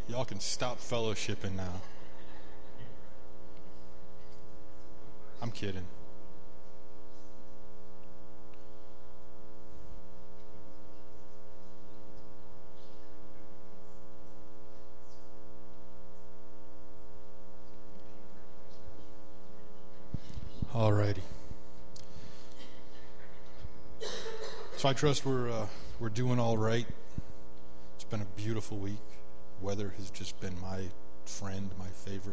Y'all can stop fellowshipping now. I'm kidding. Alrighty. So I trust we're doing all right. It's been a beautiful week. Weather has just been my friend, my favorite.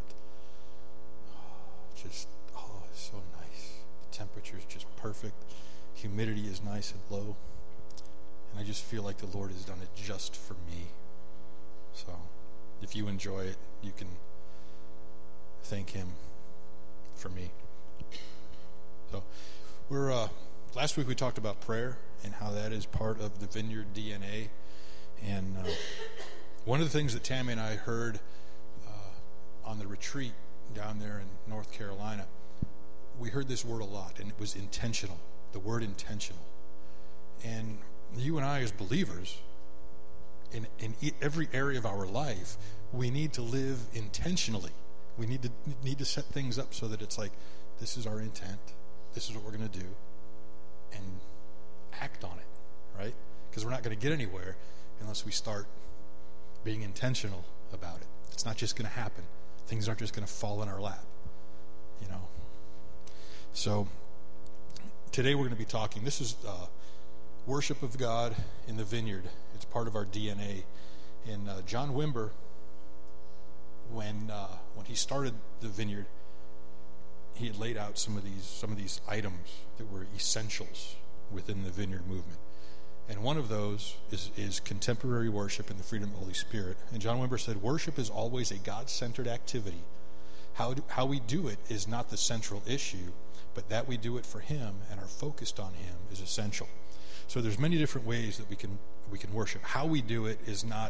It's so nice. The temperature is just perfect. Humidity is nice and low. And I just feel like the Lord has done it just for me. So if you enjoy it, you can thank Him for me. So we're last week we talked about prayer and how that is part of the Vineyard DNA. And one of the things that Tammy and I heard on the retreat down there in North Carolina, we heard this word a lot, and it was intentional. The word intentional. And you and I as believers, in every area of our life, we need to live intentionally. We need to set things up so that it's like, this is our intent. This is what we're going to do. And act on it, right? Because we're not going to get anywhere unless we start being intentional about it. It's not just going to happen. Things aren't just going to fall in our lap, you know. So today we're going to be talking. This is worship of God in the vineyard. It's part of our DNA. And John Wimber, when he started the vineyard, he had laid out some of these items that were essentials within the vineyard movement. And one of those is contemporary worship in the freedom of the Holy Spirit. And John Wimber said, worship is always a God-centered activity. How we do it is not the central issue, but that we do it for Him and are focused on Him is essential. So there's many different ways that we can worship. How we do it is not,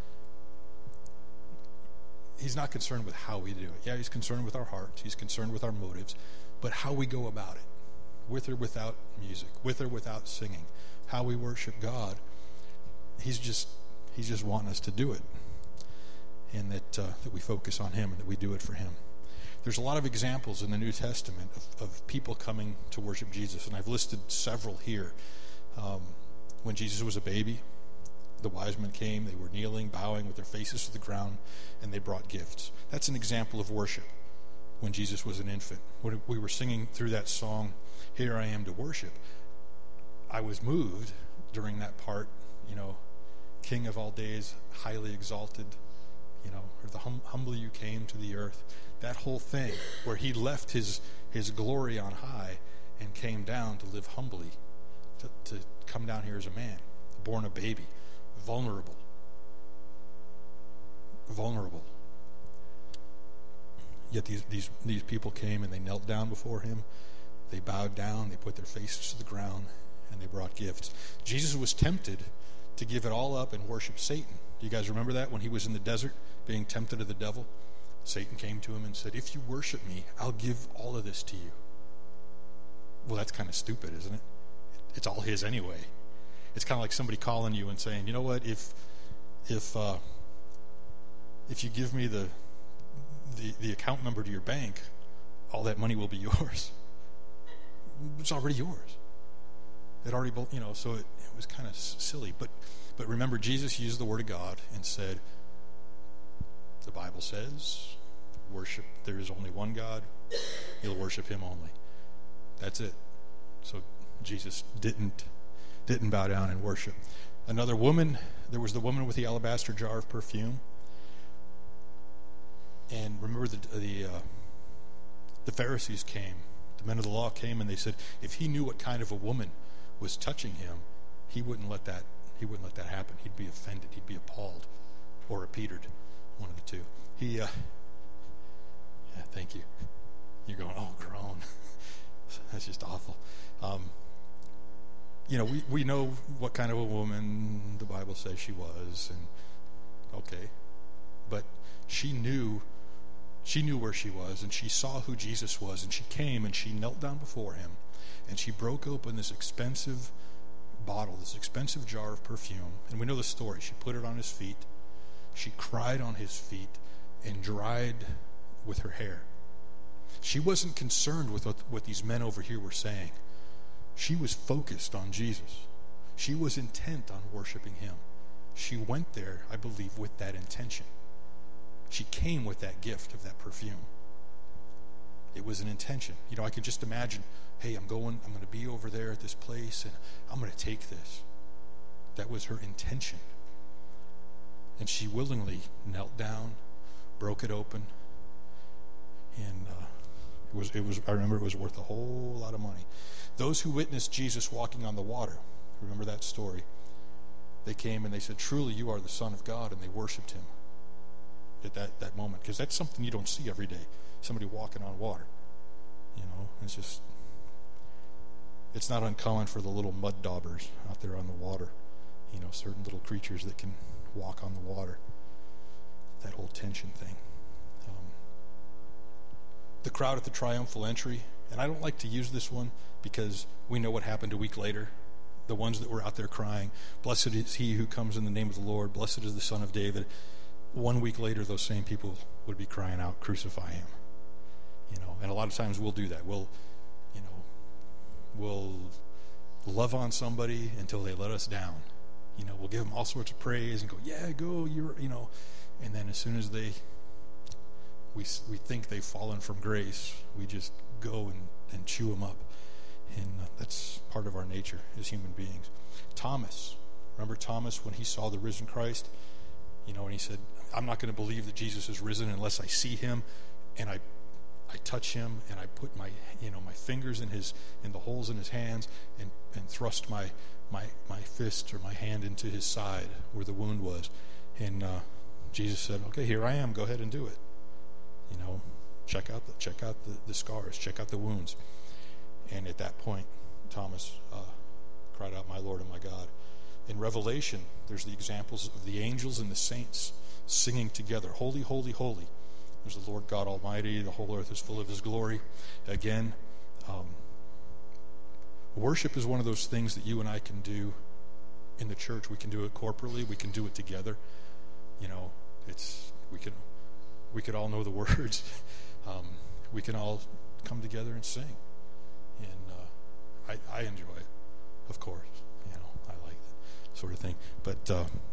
He's not concerned with how we do it. Yeah, He's concerned with our hearts. He's concerned with our motives. But how we go about it, with or without music, with or without singing, how we worship God, He's just wanting us to do it. And that we focus on Him and that we do it for Him. There's a lot of examples in the New Testament of people coming to worship Jesus. And I've listed several here. When Jesus was a baby, the wise men came, they were kneeling, bowing with their faces to the ground, and they brought gifts. That's an example of worship when Jesus was an infant. When we were singing through that song, Here I Am to Worship, I was moved during that part, King of all days, highly exalted, or the humble you came to the earth. That whole thing where He left his glory on high and came down to live humbly, to come down here as a man, born a baby, vulnerable. Yet these people came and they knelt down before Him. They bowed down, they put their faces to the ground, and they brought gifts. Jesus was tempted to give it all up and worship Satan. Do you guys remember that when He was in the desert being tempted of the devil? Satan came to Him and said, if you worship me, I'll give all of this to you. Well, that's kind of stupid, isn't it? It's all His anyway. It's kind of like somebody calling you and saying, you know what, if you give me the account number to your bank, all that money will be yours. It's already yours. It already, so it was kind of silly. But remember, Jesus used the Word of God and said, the Bible says, worship, there is only one God. You'll worship Him only. That's it. So Jesus didn't bow down and worship. Another woman, there was the woman with the alabaster jar of perfume. And remember the Pharisees came, the men of the law came, and they said if He knew what kind of a woman was touching Him, He wouldn't let that happen. He'd be offended. He'd be appalled, or appeared, one of the two. Yeah, thank you. You're going, oh, groan. That's just awful. We know what kind of a woman the Bible says she was, and okay, but she knew where she was, and she saw who Jesus was, and she came and she knelt down before Him, and she broke open this expensive bottle, this expensive jar of perfume, and we know the story. She put it on His feet. She cried on his feet and dried with her hair. She wasn't concerned with what these men over here were saying. She was focused on Jesus. She was intent on worshiping him. She went there, I believe, with that intention. She came with that gift of that perfume. It was an intention. I can just imagine, hey, I'm going to be over there at this place, and I'm going to take this. That was her intention. And she willingly knelt down, broke it open, and I remember it was worth a whole lot of money. Those who witnessed Jesus walking on the water, remember that story? They came and they said, "Truly you are the Son of God," and they worshiped him at that moment, because that's something you don't see every day. Somebody walking on water. It's not uncommon for the little mud daubers out there on the water. Certain little creatures that can walk on the water. That whole tension thing. The crowd at the triumphal entry, and I don't like to use this one because we know what happened a week later. The ones that were out there crying, "Blessed is he who comes in the name of the Lord, blessed is the Son of David." 1 week later, those same people would be crying out, "Crucify him." And a lot of times we'll do that. We'll love on somebody until they let us down. We'll give them all sorts of praise and go, "Yeah, go, and then as soon as we think they've fallen from grace, we just go and chew them up. And that's part of our nature as human beings. Thomas, remember Thomas when he saw the risen Christ? And he said, "I'm not going to believe that Jesus is risen unless I see him and I touch him and I put my fingers in the holes in his hands and thrust my fist or my hand into his side where the wound was." And Jesus said, "Okay, here I am. Go ahead and do it. Check out the scars. Check out the wounds." And at that point, Thomas cried out, "My Lord and my God." In Revelation, there's the examples of the angels and the saints singing together, "Holy, holy, holy. There's the Lord God Almighty. The whole earth is full of his glory." Again, worship is one of those things that you and I can do in the church. We can do it corporately. We can do it together. We could all know the words. We can all come together and sing. And I enjoy it, of course. I like that sort of thing. But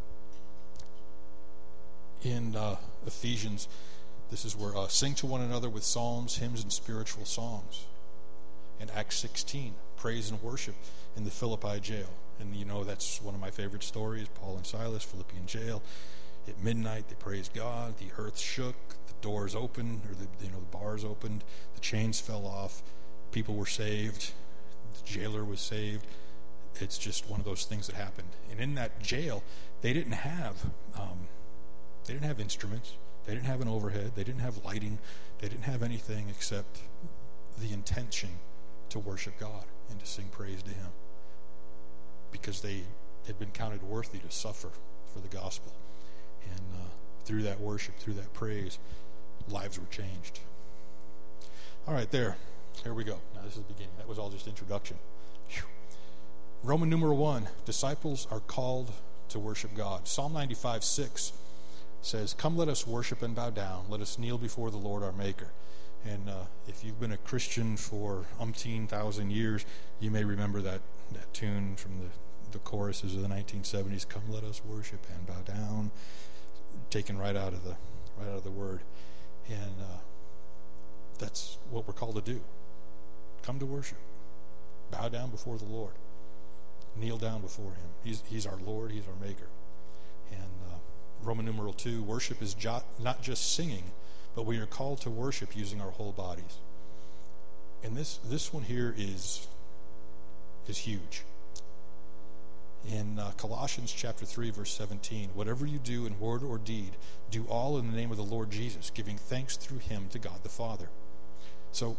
in Ephesians, this is where sing to one another with psalms, hymns, and spiritual songs. In Acts 16, praise and worship in the Philippi jail. And that's one of my favorite stories. Paul and Silas, Philippian jail. At midnight, they praised God. The earth shook. The doors opened, or the bars opened. The chains fell off. People were saved. The jailer was saved. It's just one of those things that happened. And in that jail, they didn't have instruments. They didn't have an overhead. They didn't have lighting. They didn't have anything except the intention to worship God and to sing praise to him, because they had been counted worthy to suffer for the gospel. And through that worship, through that praise, lives were changed. All right, here we go. Now this is the beginning. That was all just introduction. Whew. Roman numeral 1, disciples are called to worship God. Psalm 95:6 says, "Come, let us worship and bow down. Let us kneel before the Lord our Maker." And if you've been a Christian for umpteen thousand years, you may remember that tune from the choruses of the 1970s. "Come, let us worship and bow down," taken right out of the word. And that's what we're called to do. Come to worship, bow down before the Lord, kneel down before him. He's our Lord. He's our Maker. And Roman numeral 2, worship is not just singing, but we are called to worship using our whole bodies. And this one here is huge. In Colossians chapter 3, verse 17, "Whatever you do in word or deed, do all in the name of the Lord Jesus, giving thanks through him to God the Father." So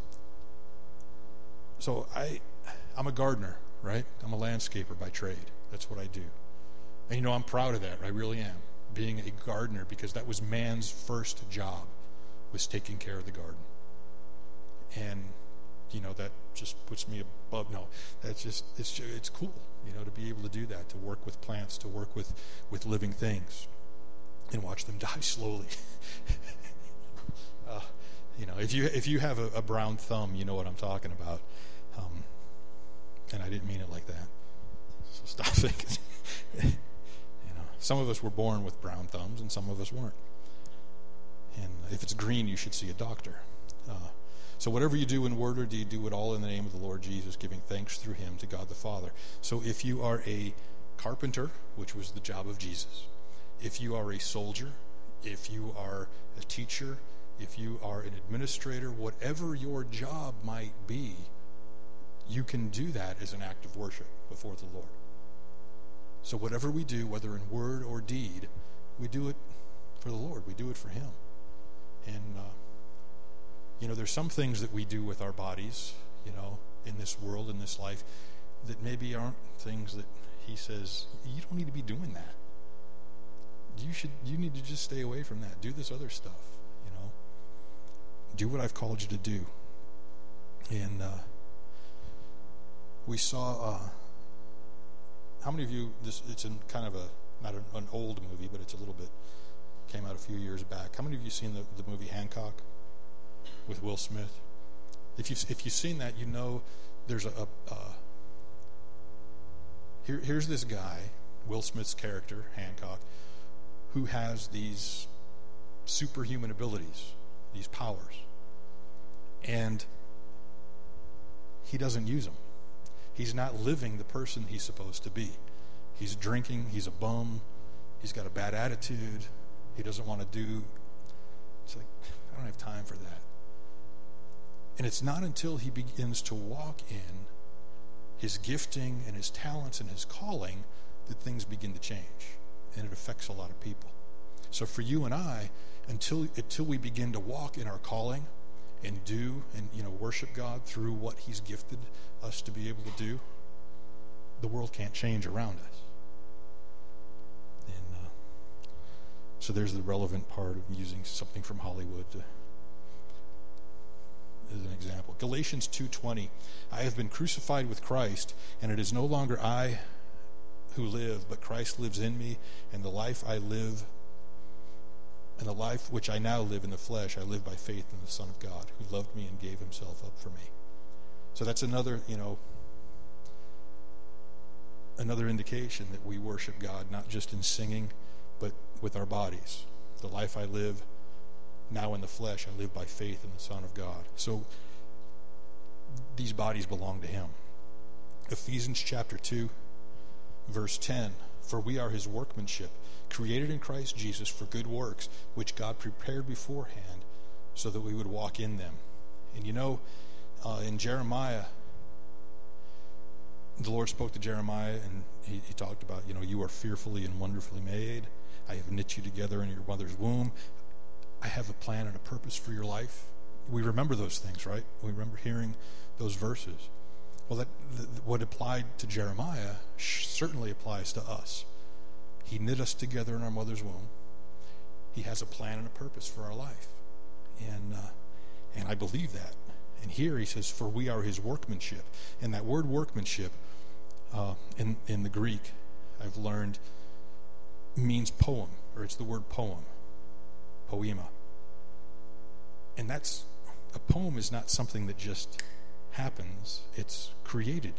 I'm a gardener, right? I'm a landscaper by trade. That's what I do. And I'm proud of that. I really am, being a gardener, because that was man's first job, was taking care of the garden. And that just puts me above. No, that's just it's cool, to be able to do that, to work with plants, to work with living things. and watch them die slowly. If you have a brown thumb, you know what I'm talking about. And I didn't mean it like that. So stop thinking. Some of us were born with brown thumbs, and some of us weren't. And if it's green, you should see a doctor. So whatever you do in word or deed, do it all in the name of the Lord Jesus, giving thanks through him to God the Father. So if you are a carpenter, which was the job of Jesus, if you are a soldier, if you are a teacher, if you are an administrator, whatever your job might be, you can do that as an act of worship before the Lord. So whatever we do, whether in word or deed, we do it for the Lord. We do it for him. And, there's some things that we do with our bodies, in this world, in this life, that maybe aren't things that he says, you don't need to be doing that. You need to just stay away from that. Do this other stuff, Do what I've called you to do. And we saw, how many of you, it's in kind of not an old movie, but it's a little bit, came out a few years back. How many of you seen the movie Hancock with Will Smith? If you've seen that, there's here's this guy, Will Smith's character, Hancock, who has these superhuman abilities, these powers. And he doesn't use them. He's not living the person he's supposed to be. He's drinking, he's a bum, he's got a bad attitude, he doesn't want to do. It's like, I don't have time for that. And it's not until he begins to walk in his gifting and his talents and his calling that things begin to change. And it affects a lot of people. So for you and I, until we begin to walk in our calling and do and worship God through what he's gifted us to be able to do, the world can't change around us. And so there's the relevant part of using something from Hollywood as an example. Galatians 2:20, I have been crucified with Christ, and it is no longer I who live, but Christ lives in me, and the life which I now live in the flesh, I live by faith in the Son of God, who loved me and gave himself up for me. So that's another indication that we worship God, not just in singing, but with our bodies. The life I live now in the flesh, I live by faith in the Son of God. So these bodies belong to him. Ephesians chapter 2, verse 10, for we are his workmanship, created in Christ Jesus for good works, which God prepared beforehand so that we would walk in them. And in Jeremiah, the Lord spoke to Jeremiah, and he talked about, you are fearfully and wonderfully made. I have knit you together in your mother's womb. I have a plan and a purpose for your life. We remember those things, right? We remember hearing those verses. Well, what applied to Jeremiah certainly applies to us. He knit us together in our mother's womb. He has a plan and a purpose for our life. And I believe that. And here he says, for we are his workmanship. And that word workmanship, in the Greek, I've learned, means poem, or it's the word poem, poema. And a poem is not something that just happens, it's created.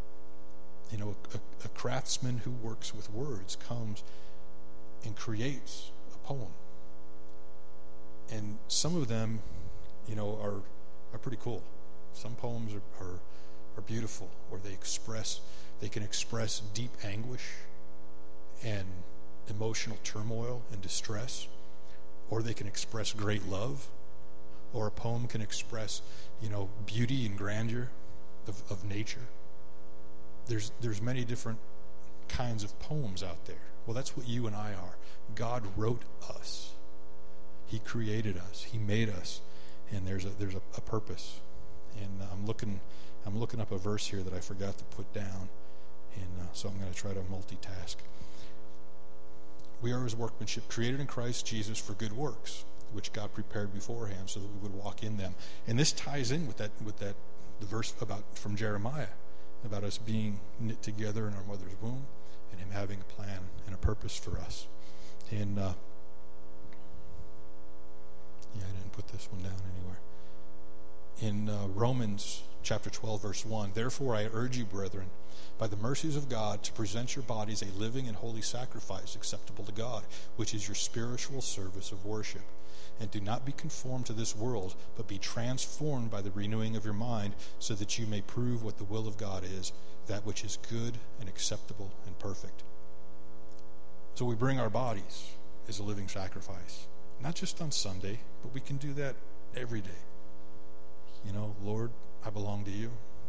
A craftsman who works with words comes and creates a poem. And some of them, are pretty cool. Some poems are beautiful, or they can express deep anguish and emotional turmoil and distress, or they can express great love, or a poem can express, beauty and grandeur of nature. There's many different kinds of poems out there. Well, that's what you and I are. God wrote us. He created us. He made us, and there's a purpose. And I'm looking up a verse here that I forgot to put down, and so I'm going to try to multitask. We are his workmanship, created in Christ Jesus for good works, which God prepared beforehand so that we would walk in them. And this ties in with the verse from Jeremiah about us being knit together in our mother's womb and him having a plan and a purpose for us. And this one down anywhere. In Romans chapter 12, verse 1, therefore I urge you, brethren, by the mercies of God, to present your bodies a living and holy sacrifice acceptable to God, which is your spiritual service of worship. And do not be conformed to this world, but be transformed by the renewing of your mind, so that you may prove what the will of God is, that which is good and acceptable and perfect. So we bring our bodies as a living sacrifice, not just on Sunday, but we can do that every day. You know, Lord, I belong to you.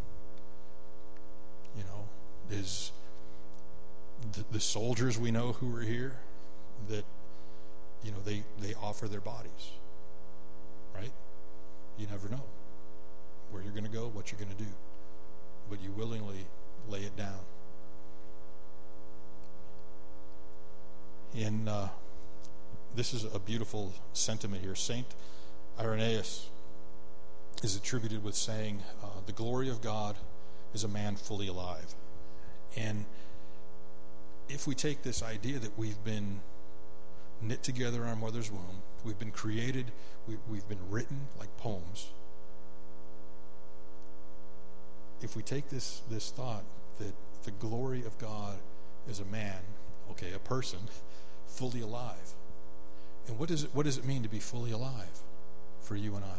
You know, there's the soldiers we know who are here that, you know, they offer their bodies, right? You never know where you're going to go, what you're going to do, but you willingly lay it down. And this is a beautiful sentiment here. Saint Irenaeus is attributed with saying, the glory of God is a man fully alive. And if we take this idea that we've been knit together in our mother's womb, we've been created, we've been written like poems. If we take this thought that the glory of God is a man, a person, fully alive. And what does it mean to be fully alive for you and I?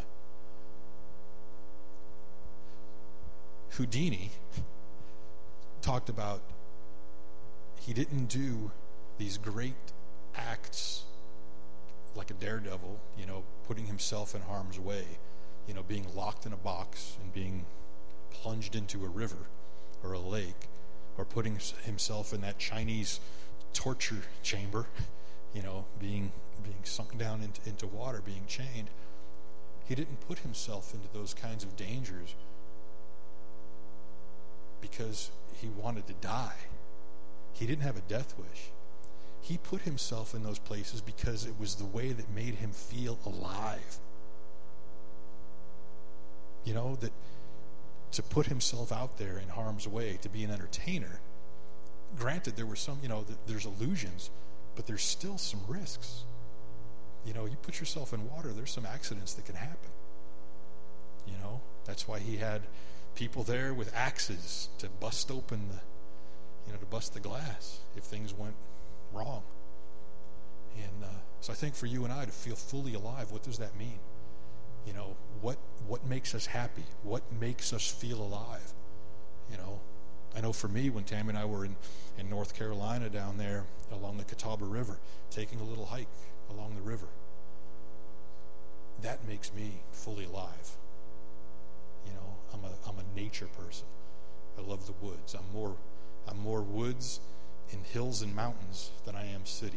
Houdini talked about he didn't do these great acts like a daredevil, you know, putting himself in harm's way, you know, being locked in a box and being plunged into a river or a lake, or putting himself in that Chinese torture chamber, you know, being sunk down into water, being chained. He didn't put himself into those kinds of dangers because he wanted to die. He didn't have a death wish. He put himself in those places because it was the way that made him feel alive. You know, that to put himself out there in harm's way, to be an entertainer. Granted, there were some, you know, there's illusions, but there's still some risks. You know, you put yourself in water, there's some accidents that can happen. You know, that's why he had people there with axes to bust open to bust the glass if things went wrong. And so I think for you and I to feel fully alive, what does that mean? You know, what makes us happy? What makes us feel alive? You know, I know for me, when Tammy and I were in North Carolina down there along the Catawba River, taking a little hike along the river, that makes me fully alive. You know, I'm a nature person. I love the woods. I'm more woods and hills and mountains than I am city.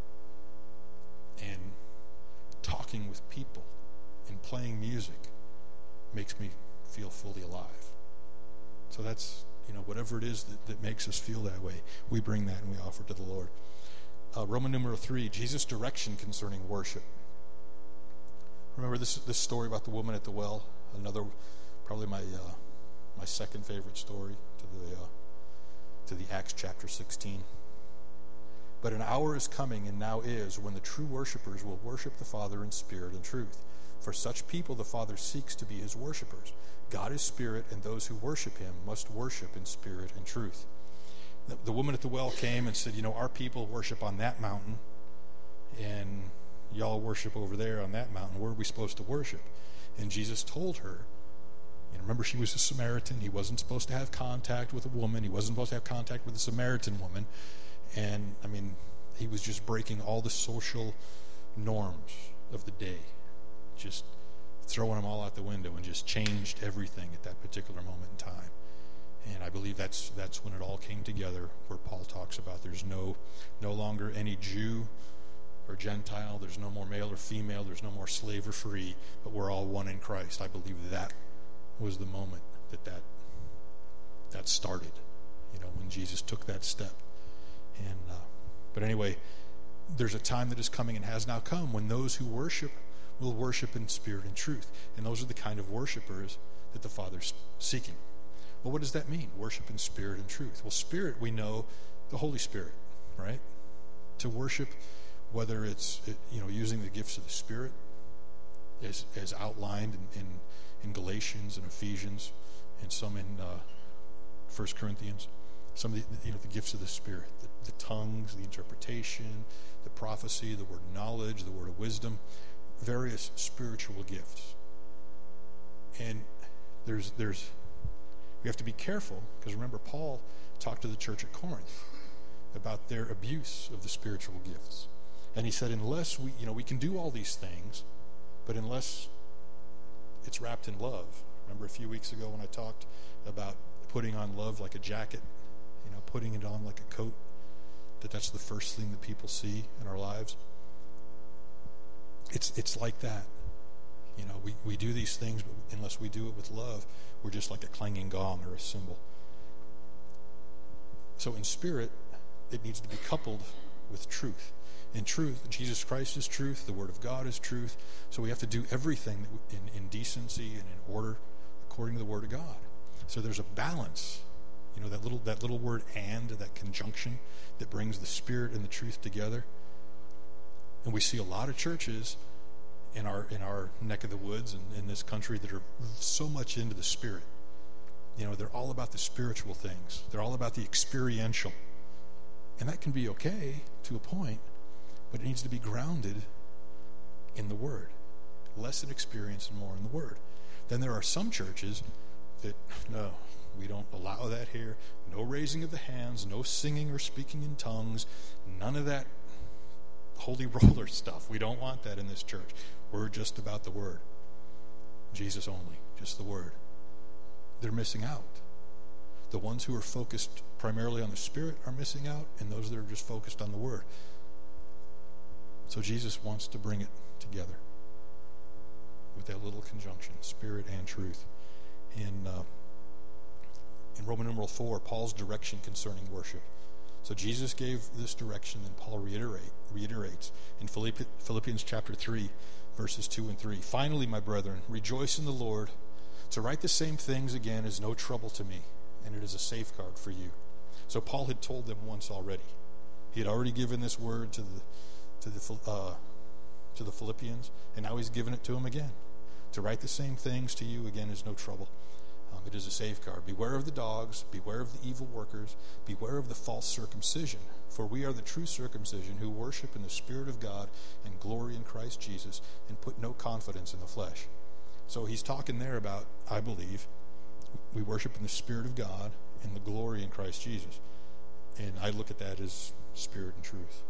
And talking with people and playing music makes me feel fully alive. So that's, you know, whatever it is that makes us feel that way, we bring that and we offer to the Lord. Roman numeral 3, Jesus' direction concerning worship. Remember this story about the woman at the well? Another, probably my second favorite story to the Acts chapter 16. But an hour is coming, and now is, when the true worshipers will worship the Father in spirit and truth. For such people the Father seeks to be his worshipers. God is spirit, and those who worship him must worship in spirit and truth. The woman at the well came and said, you know, our people worship on that mountain, and y'all worship over there on that mountain. Where are we supposed to worship? And Jesus told her, you know, remember, she was a Samaritan. He wasn't supposed to have contact with a woman. He wasn't supposed to have contact with a Samaritan woman. And, I mean, he was just breaking all the social norms of the day, just throwing them all out the window, and just changed everything at that particular moment in time. And I believe that's when it all came together, where Paul talks about there's no longer any Jew or Gentile, there's no more male or female, there's no more slave or free, but we're all one in Christ. I believe that was the moment that started, you know, when Jesus took that step. And but anyway, there's a time that is coming and has now come when those who worship will worship in spirit and truth. And those are the kind of worshipers that the Father's seeking. Well, what does that mean? Worship in spirit and truth. Well, spirit, we know the Holy Spirit, right? To worship, whether it's, you know, using the gifts of the Spirit, as outlined in Galatians and Ephesians, and some in 1 Corinthians. Some of the gifts of the Spirit, the tongues, the interpretation, the prophecy, the word of knowledge, the word of wisdom, various spiritual gifts. And we have to be careful, because remember, Paul talked to the church at Corinth about their abuse of the spiritual gifts. And he said, unless we can do all these things, but unless it's wrapped in love. Remember a few weeks ago when I talked about putting on love like a jacket, putting it on like a coat, that's the first thing that people see in our lives. It's like that. We do these things, but unless we do it with love, we're just like a clanging gong or a cymbal. So in spirit, it needs to be coupled with truth. In truth, Jesus Christ is truth, the Word of God is truth, so we have to do everything in decency and in order according to the Word of God. So there's a balance, that little word "and," that conjunction that brings the Spirit and the truth together. And we see a lot of churches in our neck of the woods and in this country that are so much into the Spirit. They're all about the spiritual things. They're all about the experiential. And that can be okay to a point, but it needs to be grounded in the Word. Less in experience and more in the Word. Then there are some churches that, no, we don't allow that here. No raising of the hands, no singing or speaking in tongues, none of that holy roller stuff. We don't want that in this church. We're just about the Word. Jesus only, just the Word. They're missing out. The ones who are focused primarily on the Spirit are missing out, and those that are just focused on the Word. So Jesus wants to bring it together with that little conjunction, Spirit and truth. In Roman numeral 4, Paul's direction concerning worship. So Jesus gave this direction, and Paul reiterates in Philippians chapter 3, verses 2 and 3. Finally, my brethren, rejoice in the Lord. To write the same things again is no trouble to me, and it is a safeguard for you. So Paul had told them once already. He had already given this word to the Philippians, and now he's given it to them again. To write the same things to you again is no trouble. It is a safeguard. Beware of the dogs, beware of the evil workers, beware of the false circumcision. For we are the true circumcision who worship in the Spirit of God and glory in Christ Jesus and put no confidence in the flesh. So he's talking there about, I believe, we worship in the Spirit of God and the glory in Christ Jesus. And I look at that as spirit and truth.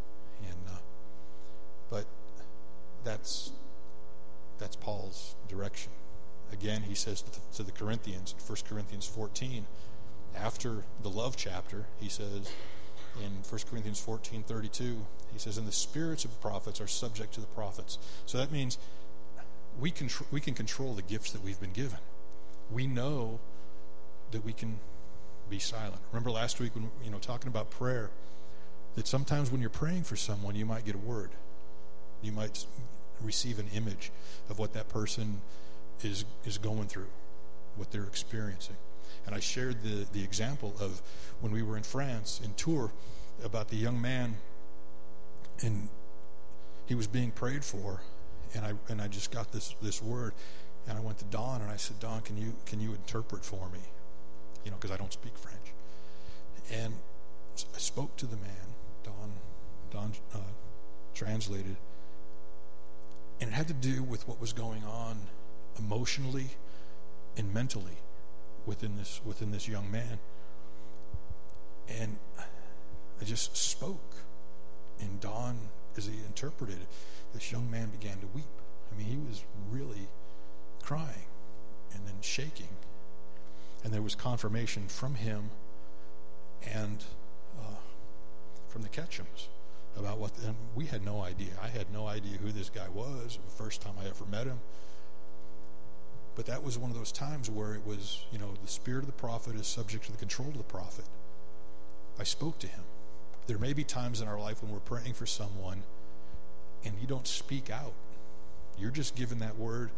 But that's Paul's direction. Again, he says to the Corinthians, 1 Corinthians 14, after the love chapter, he says in 1 Corinthians 14:32, he says, and the spirits of prophets are subject to the prophets. So that means we can control the gifts that we've been given. We know that we can be silent. Remember last week when talking about prayer, that sometimes when you're praying for someone, you might get a word. You might receive an image of what that person is going through, what they're experiencing. And I shared the example of when we were in France in Tours about the young man, and he was being prayed for, and I just got this word, and I went to Dawn and I said, Dawn, can you interpret for me? Because I don't speak French. And I spoke to the man. Dawn translated, and it had to do with what was going on emotionally and mentally within this young man. And I just spoke, and Dawn, as he interpreted, this young man began to weep. I mean, he was really crying and then shaking, and there was confirmation from him and from the Ketchums about what. And we had no idea. I had no idea who this guy was. The first time I ever met him. But that was one of those times where it was, the spirit of the prophet is subject to the control of the prophet. I spoke to him. There may be times in our life when we're praying for someone and you don't speak out. You're just given that word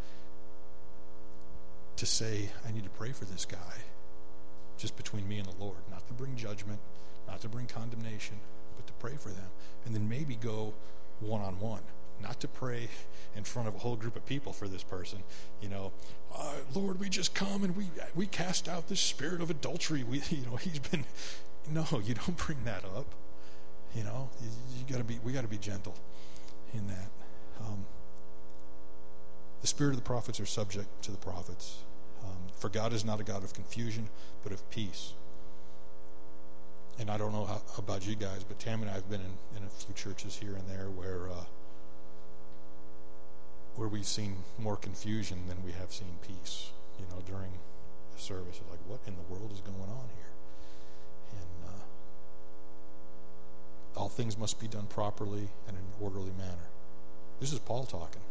to say, I need to pray for this guy, just between me and the Lord. Not to bring judgment, not to bring condemnation, but to pray for them. And then maybe go one-on-one. not to pray in front of a whole group of people for this person. Lord, we just come and we cast out this spirit of adultery. We don't bring that up. We got to be gentle in that. The spirit of the prophets are subject to the prophets. For God is not a God of confusion, but of peace. And I don't know how about you guys, but Tam and I have been in a few churches here and there where we've seen more confusion than we have seen peace. During the service, it's like, what in the world is going on here? And all things must be done properly and in an orderly manner. This is Paul talking.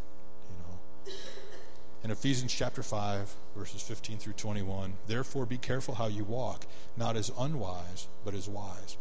In Ephesians chapter 5, verses 15 through 21, therefore be careful how you walk, not as unwise, but as wise,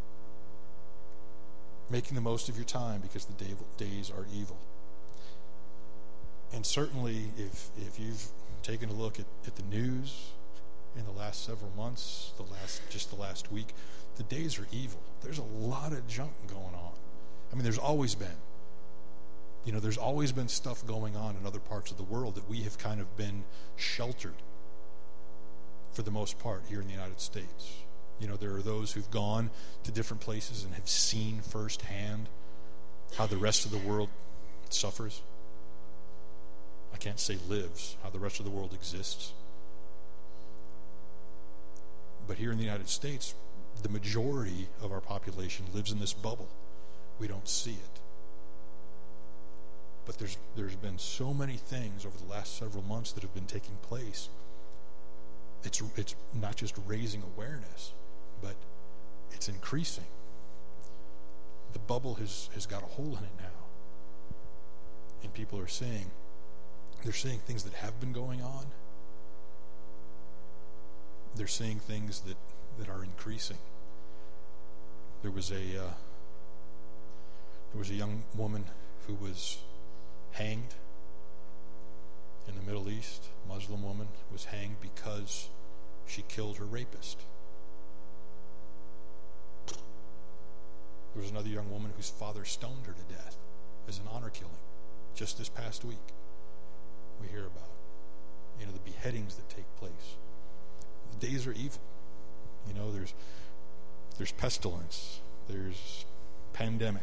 making the most of your time because the days are evil. And certainly, if you've taken a look at the news in the last several months, the last week, the days are evil. There's a lot of junk going on. I mean, there's always been. There's always been stuff going on in other parts of the world that we have kind of been sheltered for the most part here in the United States. There are those who've gone to different places and have seen firsthand how the rest of the world suffers. I can't say lives, how the rest of the world exists. But here in the United States, the majority of our population lives in this bubble. We don't see it. But there's been so many things over the last several months that have been taking place. It's not just raising awareness, but it's increasing. The bubble has got a hole in it now. And people are seeing things that have been going on. They're seeing things that are increasing. There was a young woman who was hanged in the Middle East. A Muslim woman was hanged because she killed her rapist. There was another young woman whose father stoned her to death as an honor killing just this past week. We hear about the beheadings that take place. The days are evil. There's pestilence. There's pandemic.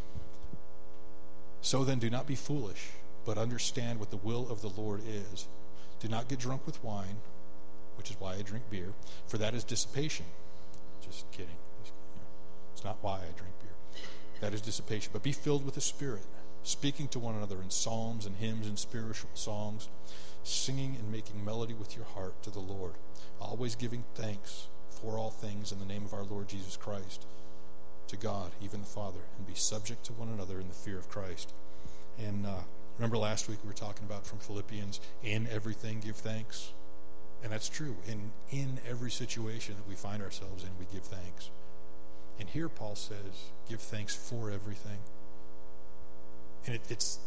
So then do not be foolish, but understand what the will of the Lord is. Do not get drunk with wine, which is why I drink beer, for that is dissipation. Just kidding. It's not why I drink beer. That is dissipation. But be filled with the Spirit, speaking to one another in psalms and hymns and spiritual songs, singing and making melody with your heart to the Lord, always giving thanks for all things in the name of our Lord Jesus Christ, to God, even the Father, and be subject to one another in the fear of Christ. And remember last week we were talking about from Philippians, in everything give thanks. And that's true. In every situation that we find ourselves in, we give thanks. And here Paul says, give thanks for everything. And it's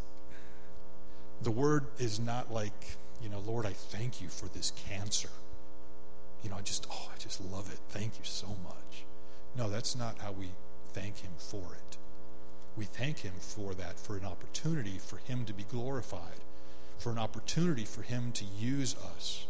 the word is not like, Lord, I thank you for this cancer. I just love it. Thank you so much. No, that's not how we thank him for it. We thank him for that, for an opportunity for him to be glorified, for an opportunity for him to use us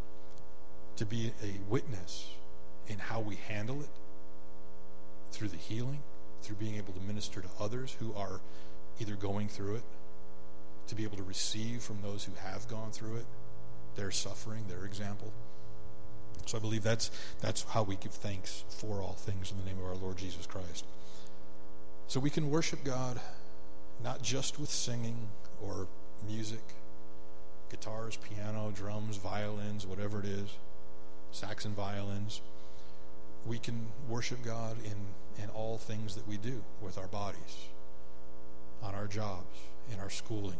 to be a witness in how we handle it, through the healing, through being able to minister to others who are either going through it, to be able to receive from those who have gone through it, their suffering, their example. So I believe that's how we give thanks for all things in the name of our Lord Jesus Christ. So we can worship God not just with singing or music, guitars, piano, drums, violins, whatever it is, sax and violins. We can worship God in all things that we do with our bodies, on our jobs, in our schooling,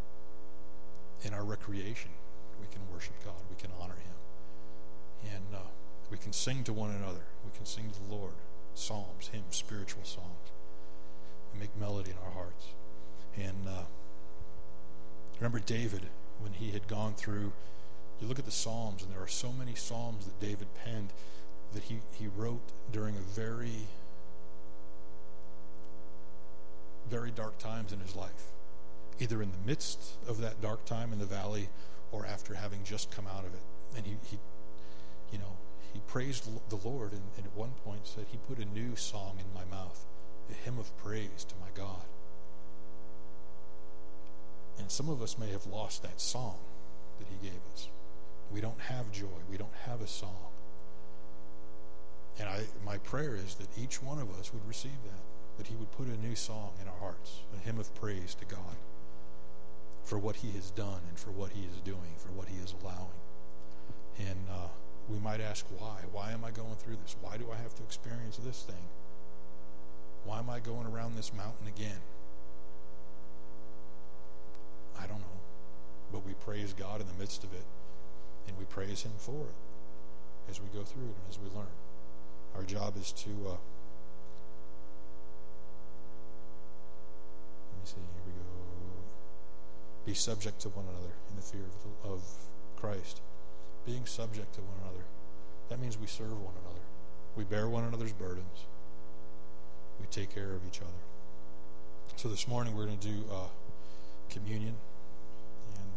in our recreation. We can worship God. We can honor him. And we can sing to one another. We can sing to the Lord psalms, hymns, spiritual songs, and make melody in our hearts. And remember David, when he had gone through, you look at the Psalms, and there are so many Psalms that David penned that he wrote during a very, very dark times in his life. either in the midst of that dark time in the valley or after having just come out of it. And he praised the Lord, and at one point said, he put a new song in my mouth, a hymn of praise to my God. And some of us may have lost that song that he gave us. We don't have joy. We don't have a song. And my prayer is that each one of us would receive that he would put a new song in our hearts, a hymn of praise to God for what he has done and for what he is doing, for what he is allowing. And we might ask, why? Why am I going through this? Why do I have to experience this thing? Why am I going around this mountain again? I don't know. But we praise God in the midst of it, and we praise him for it as we go through it and as we learn. Our job is to let me see, here we go. Be subject to one another in the fear of Christ. Being subject to one another. That means we serve one another. We bear one another's burdens. We take care of each other. So this morning we're going to do communion. And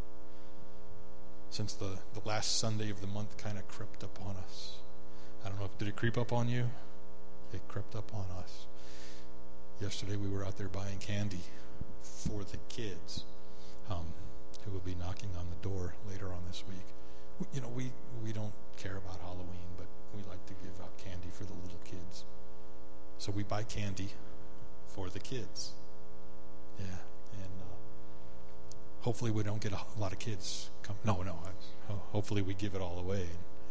since the last Sunday of the month kind of crept up on us, I don't know did it creep up on you? It crept up on us. Yesterday we were out there buying candy for the kids, who will be knocking on the door later on this week. We don't care about Halloween, but we like to give out candy for the little kids. So we buy candy for the kids. Yeah, and hopefully we don't get a lot of kids come. No. Hopefully we give it all away.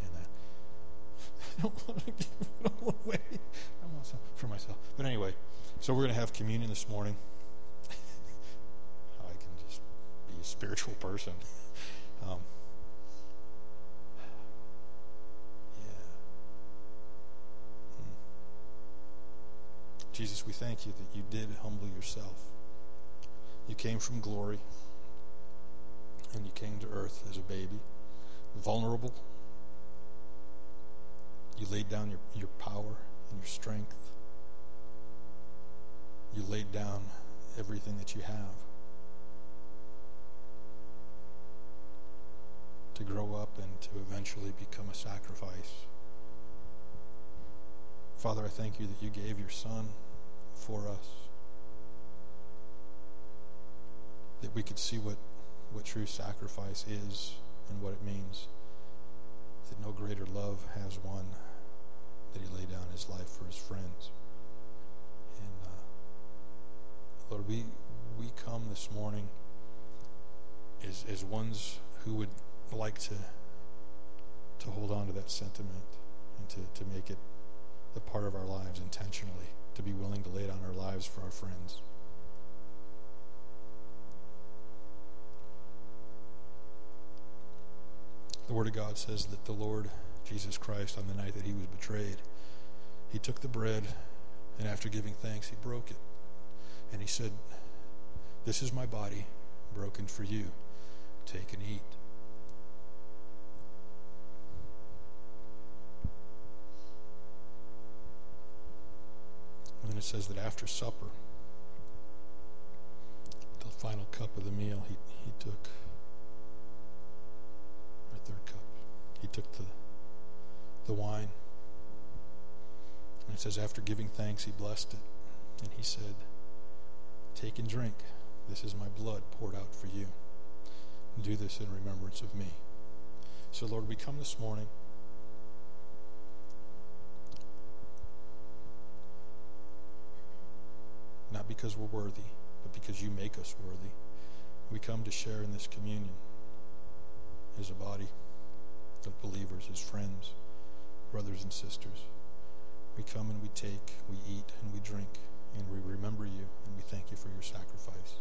I don't want to give it all away. I want some for myself. But anyway, so we're going to have communion this morning. I can just be a spiritual person. Jesus, we thank you that you did humble yourself. You came from glory, and you came to earth as a baby, vulnerable. You laid down your power and your strength. You laid down everything that you have to grow up and to eventually become a sacrifice. Father, I thank you that you gave your Son for us, that we could see what true sacrifice is and what it means, that no greater love has one, that he laid down his life for his friends. And Lord, we come this morning as ones who would like to hold on to that sentiment and to make it a part of our lives intentionally, to be willing to lay down our lives for our friends. The Word of God says that the Lord Jesus Christ, on the night that he was betrayed, he took the bread, and after giving thanks, he broke it. And he said, "This is my body broken for you. Take and eat." And then it says that after supper, the final cup of the meal, he took, or third cup, he took the wine. And it says after giving thanks, he blessed it. And he said, "Take and drink. This is my blood poured out for you. Do this in remembrance of me." So Lord, we come this morning not because we're worthy, but because you make us worthy. We come to share in this communion as a body of believers, as friends, brothers and sisters. We come and we take, we eat and we drink, and we remember you, and we thank you for your sacrifice.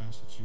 ask that you